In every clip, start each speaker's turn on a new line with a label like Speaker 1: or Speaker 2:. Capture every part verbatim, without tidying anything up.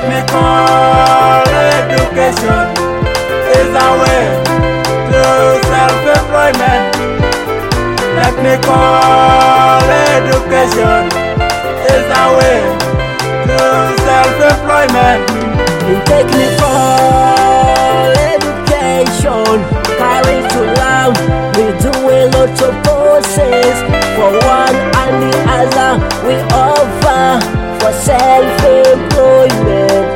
Speaker 1: Technical education is a way to self-employment. Technical education is a way to self-employment.
Speaker 2: In technical education, curriculum, we do a lot of courses. For one and the other, we offer for self-employment.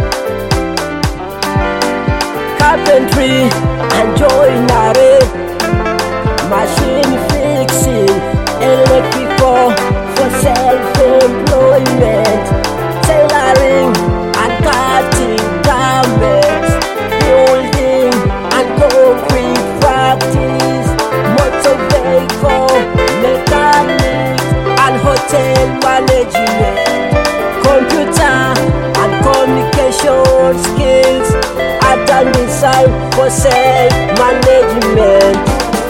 Speaker 2: Carpentry and joinery, machine fixing, electrical for self-employment. Tailoring and cutting garments, building and concrete practice, motor vehicle mechanics and hotel management, computer and communication skills, art and design for self-management.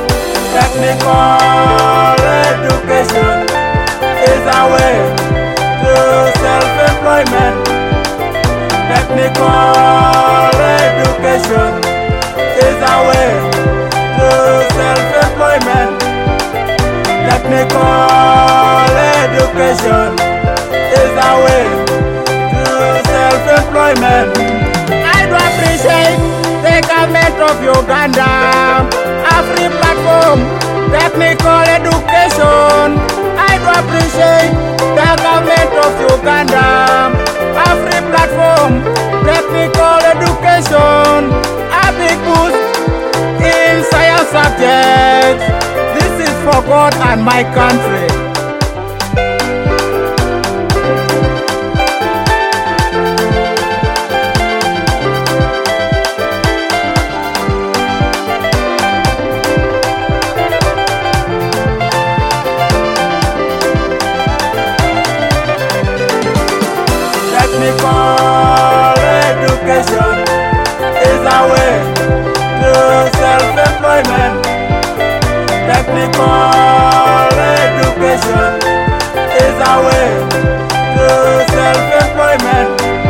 Speaker 1: Technical education is a way to self-employment. Technical education is a way to self-employment. Technical education is a way to self-employment. I do appreciate the government of Uganda, a free platform, technical education. I do appreciate the government of Uganda, a free platform, technical education, a big boost in science subjects. This is for God and my country. Technical education is a way to self-employment. Technical education is a way to self-employment.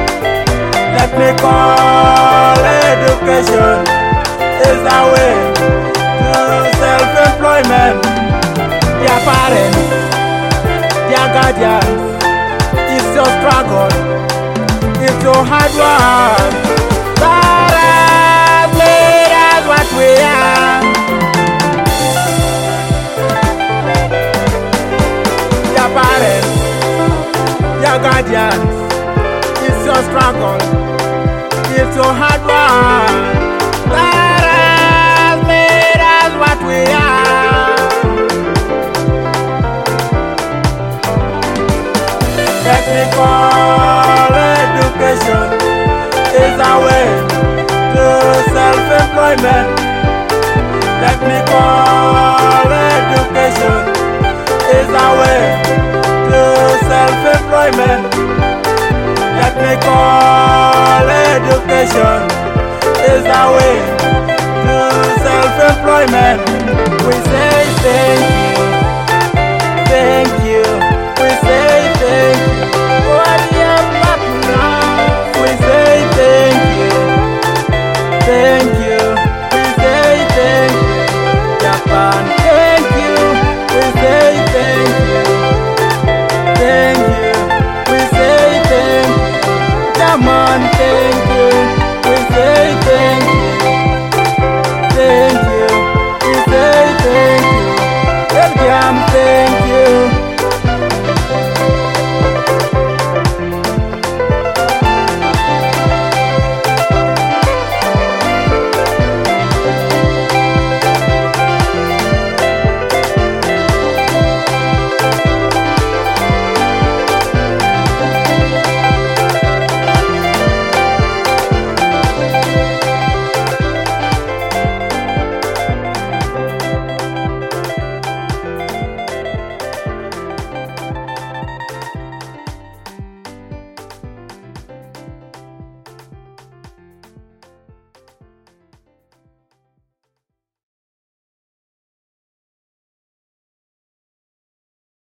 Speaker 1: Technical education is a way to self-employment. Dear parents, dear guardians, it's your struggle, it's your hard work that has made us what we are. Your parents, your guardians, it's your struggle, it's your hard work that has made us what we are. Technical education is a way to self-employment. Technical education is a way to self-employment. Technical education is a way to self-employment. We say thank you, thank you.